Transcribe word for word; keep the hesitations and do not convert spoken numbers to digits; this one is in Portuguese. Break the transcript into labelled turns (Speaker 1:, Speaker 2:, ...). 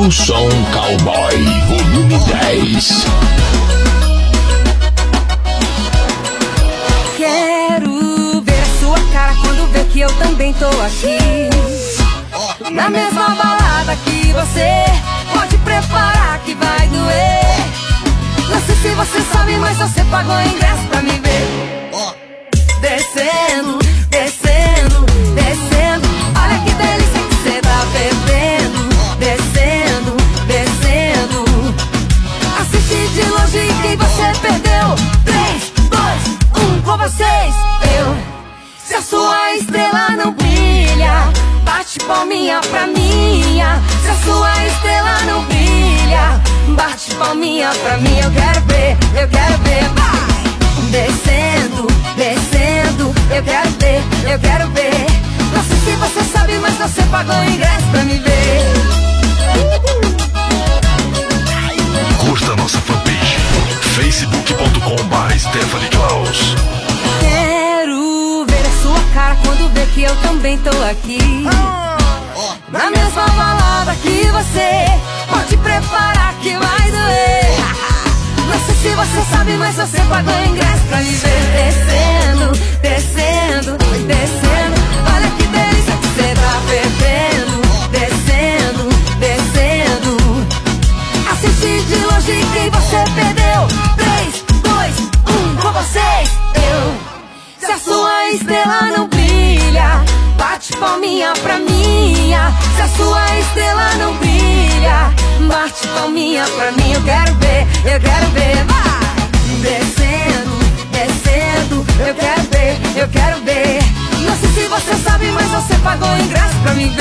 Speaker 1: O Som Cowboy, volume dez.
Speaker 2: Quero ver a sua cara quando vê que eu também tô aqui. Na mesma balada que você, pode preparar que vai doer. Não sei se você sabe, mas você pagou ingresso pra me ver. Descendo, descendo, descendo. Olha que delícia que cê tá bebendo. Descendo, descendo. Assiste de longe quem você perdeu. Três, dois, um, com vocês. Eu, se a sua estrela não brilha, bate palminha pra minha. Se a sua estrela não brilha, bate palminha pra mim. Eu quero ver, eu quero ver. Vai! Descendo, descendo. Eu quero ver, eu quero ver. Não sei se você sabe, mas você pagou o ingresso pra me ver.
Speaker 3: Curta nossa fanpage facebook ponto com barra Stephanie Claus.
Speaker 2: Quero ver a sua cara quando vê que eu também tô aqui. Na mesma balada que você, pode preparar que vai doer. Não sei se você sabe, mas você pagou o ingresso pra me ver. Descendo, descendo, descendo. Olha que delícia que cê tá perdendo. Descendo, descendo. Assiste de longe quem você perdeu. Três, dois, um, com vocês. Eu, se a sua estrela não brilha, bate palminha pra minha. Se a sua estrela não brilha, bate palminha pra mim. Eu quero ver, eu quero ver. Vai! Descendo, descendo. Eu quero ver, eu quero ver. Não sei se você sabe, mas você pagou o ingresso pra me ver.